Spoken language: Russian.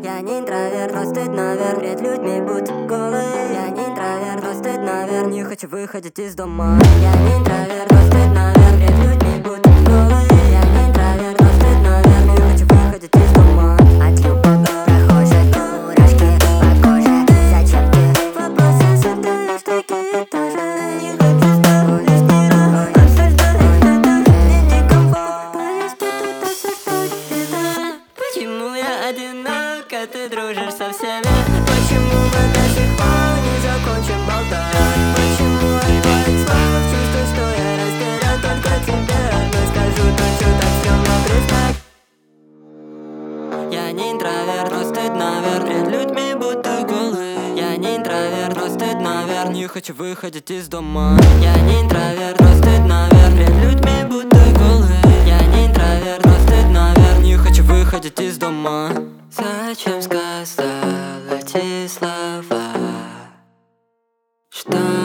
Я не интроверт, но стыдно, вер, перед людьми будто голый. Я не интроверт, но стыдно, вер, не хочу выходить из дома. Я не интроверт, но стыдно, вер, перед людьми будто голый. Я не интроверт, но стыдно, вер, не хочу выходить из дома. От любого прохожих мурашки по коже. Зачем ты вопросы задаешь такие тоже? Не хочу с тобой весь мир обсуждать это. Мне некомфортно, если тут осуждать это. Почему я одинока, ты дружишь со всеми? Почему мы до сих пор не закончим болтать? Почему от твоих слов чувствую, что я растерян? Только тебе одно скажу, то что так стрёмно признать. Я не интроверт, но стыдно, вер, перед людьми будто голый. Я не интроверт, но стыдно, вер, не хочу выходить из дома. Я не интроверт, но стыдно, вер, перед людьми будто голый. Я не интроверт, но стыдно, вер, не хочу выходить из дома. Зачем сказал эти слова? Что